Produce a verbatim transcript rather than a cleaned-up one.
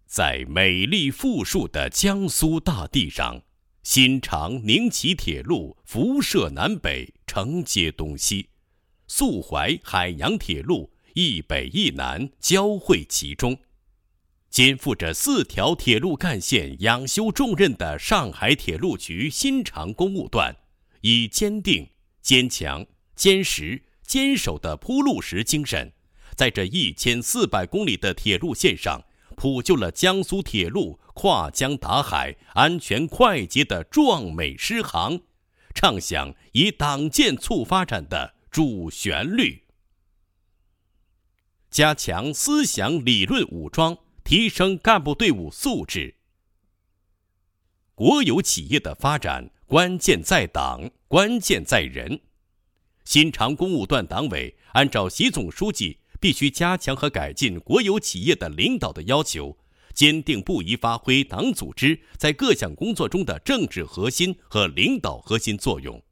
在美丽富庶的江苏大地上，新长宁齐铁路辐射南北，承接东西；肃淮海洋铁路一北一南，交汇其中。肩负着四条铁路干线养修重任的上海铁路局新长公务段，以坚定、坚强、坚实、坚守的铺路石精神，在这一千四百公里的铁路线上，谱就了江苏铁路跨江达海、安全快捷的壮美诗行，唱响以党建促发展的主旋律。加强思想理论武装，提升干部队伍素质。国有企业的发展，关键在党，关键在人。新长公务段党委按照习总书记必须加强和改进国有企业的领导的要求，坚定不移发挥党组织在各项工作中的政治核心和领导核心作用，